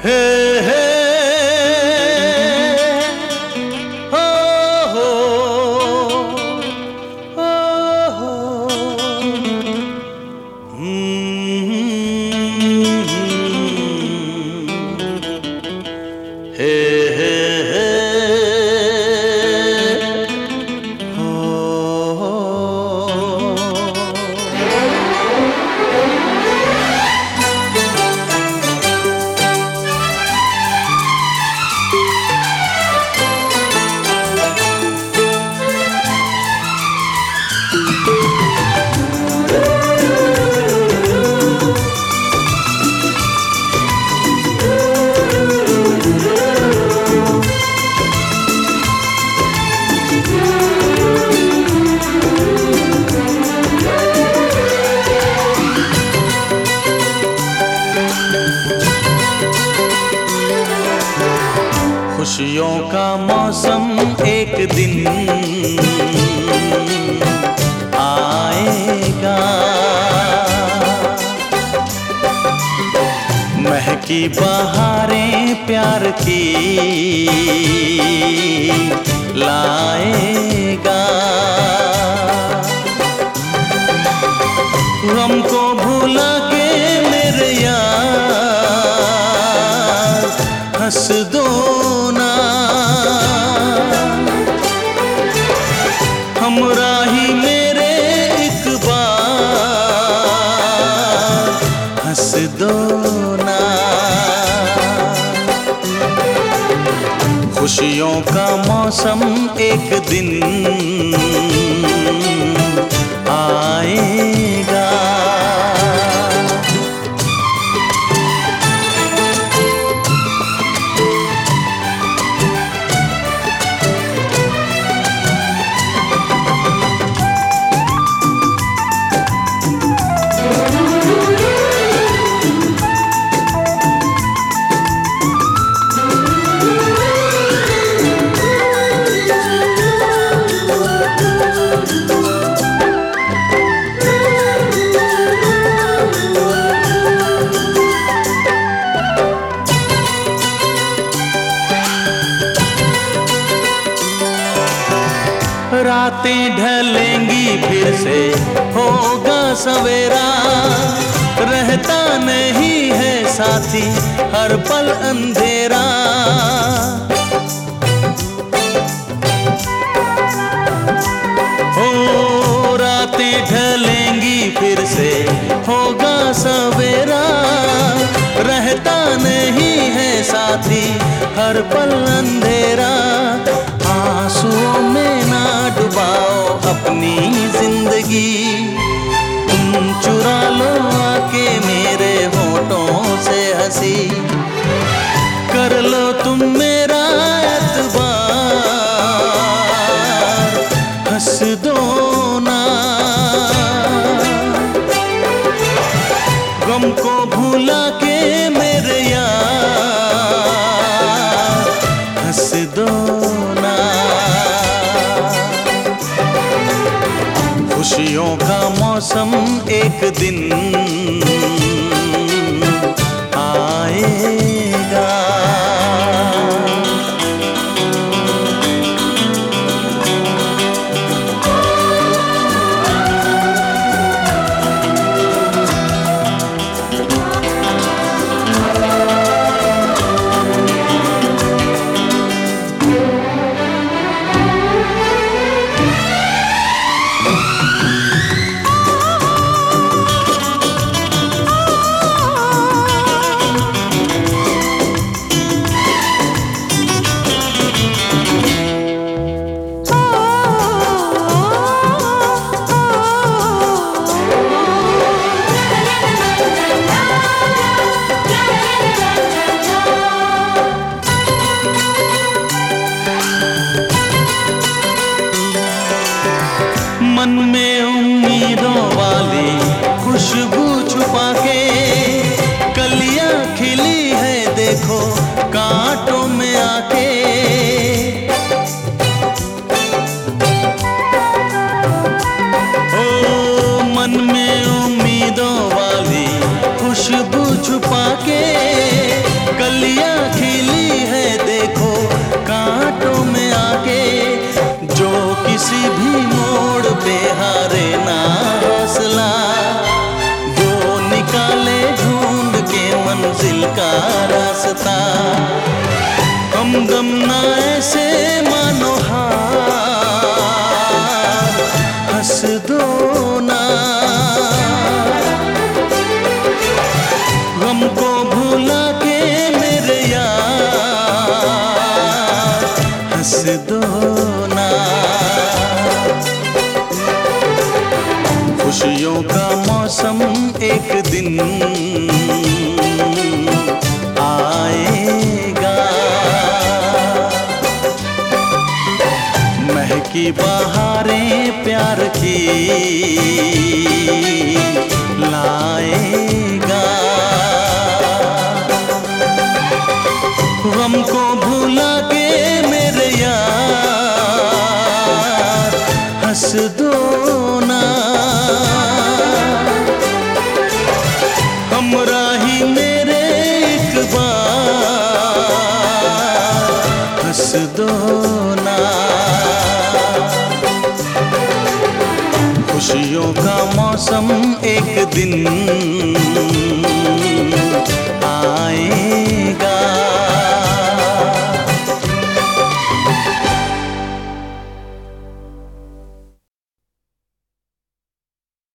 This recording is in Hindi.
हे हे हो हो हो हो हे हे हे खुशियों का मौसम एक दिन आएगा, महकी बहारें प्यार की लाएगा। गम को भुला के मेरे यार हंस दो ना, हमराही मेरे एक बार हंस दो ना। खुशियों का मौसम एक दिन आएगा। रातें ढलेंगी फिर से होगा सवेरा, रहता नहीं है साथी हर पल अंधेरा। हो रातें ढलेंगी फिर से होगा सवेरा, रहता नहीं है साथी हर पल अंधेरा। आंसुओं में ना डुबाओ अपनी जिंदगी, तुम चुरा लो आके मेरे होठों से हंसी। कर लो तुम मेरा एतबार, हंस दो ना। गम को भुला के मेरे यार हंस दो ना। खुशियों का मौसम एक दिन आएगा। गम ना ऐसे मानो हार, हंस दो ना। गम को भुला के मेरे यार, हंस दो ना। खुशियों का मौसम एक दिन आएगा, महकी बहारें प्यार की लाएगा। गम को भुला के मेरे यार, हंस दो ना। हमराही मेरे एक बार, हंस दो ना। खुशियों का मौसम एक दिन